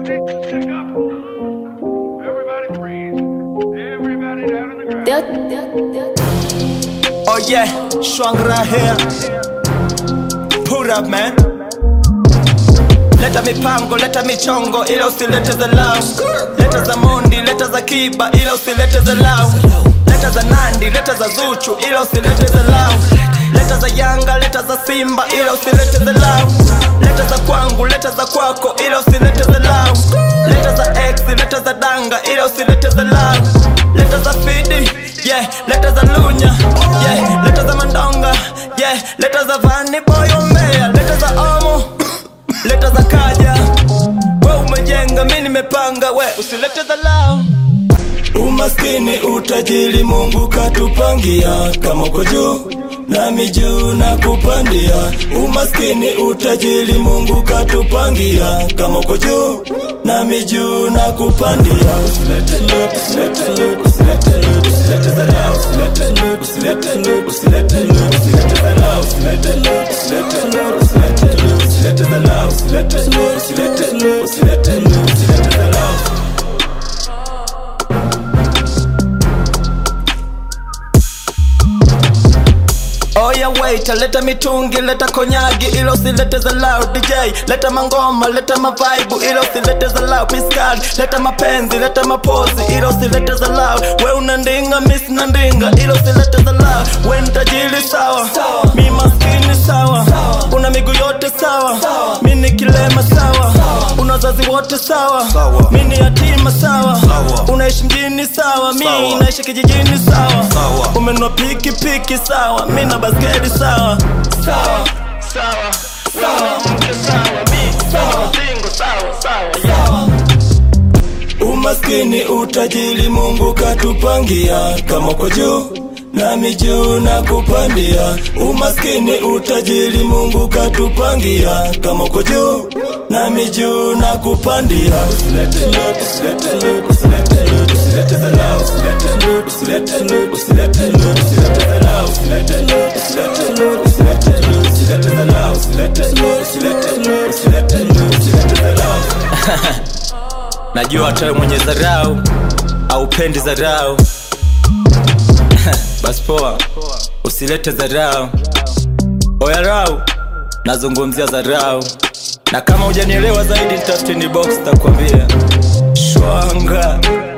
Oh yeah, Shwangra here. Pull up man. Leta mipango, leta michongo, ila usilete za lao. Leta za Mondi, leta za Kiba, ila usilete za lao. Leta za Nandi, leta za Zuchu, ila usilete za lao. Leta za Yanga, leta za Simba, ila usilete za lao. Leta za kwangu, leta za kwako, ila usilete za lao. Leta za X, leta za Danga, ila usilete za lao. Leta za Fidi, yeah, leta za Lunya, yeah, leta za Mandonga, yeah, leta za Vani Boy Ombea, leta za Omo, leta za Kaja. We umejenga, mimi nimepanga, we usilete za lao. Umaskini utajiri Mungu katupangia, kama uko juu nami juu na kupandia. Umaskini utajiri Mungu katupangia, kama uko juu nami juu na kupandia. Usilete look, usilete look, usilete look, usilete za lao, usilete look, usilete look, usilete look, usilete za lao, usilete look, usilete look, usilete look, usilete za lao, usilete look, usilete look, usilete look, usilete za lao. Oh yeah wait, leta mitungi, leta konyagi, ilo usilete za loud DJ. Leta mangoma, leta mavaibu, ilo usilete za loud Piskali, leta mapenzi, leta mapozi, ilo usilete za loud. We unandinga, miss nandinga, ilo usilete za loud. We ntajiri sawa, mi maskini sawa. Una miguu yote sawa, mi ni kilema sawa. Una wazazi wote sawa, mi ni yatima sawa. Unaishi mjini sawa, mi naishi kijijini sawa. Umenua piki piki sawa, mi na basketi sawa. Sawa, sawa, sawa, mke sawa, mi sawa, zingo sawa, sawa, yeah. Umaskini utajiri Mungu katupangia, kama uko juu nami juu na kupandia. Umaskini utajiri Mungu katupangia, kama uko juu nami juu na kupandia. Usilete look, usilete look, usilete look, usilete za lao, usilete look, usilete look, usilete look, usilete za lao, usilete look, usilete look, usilete look, usilete za lao, usilete look, usilete look, usilete look, usilete za lao. Najua hata mwenye dharau au pendi dharau. Bas poa, usilete dharau. Oya rau, nazungumzia dharau. Na kama hujanielewa zaidi nitafute ni box takwambia. Shwanga.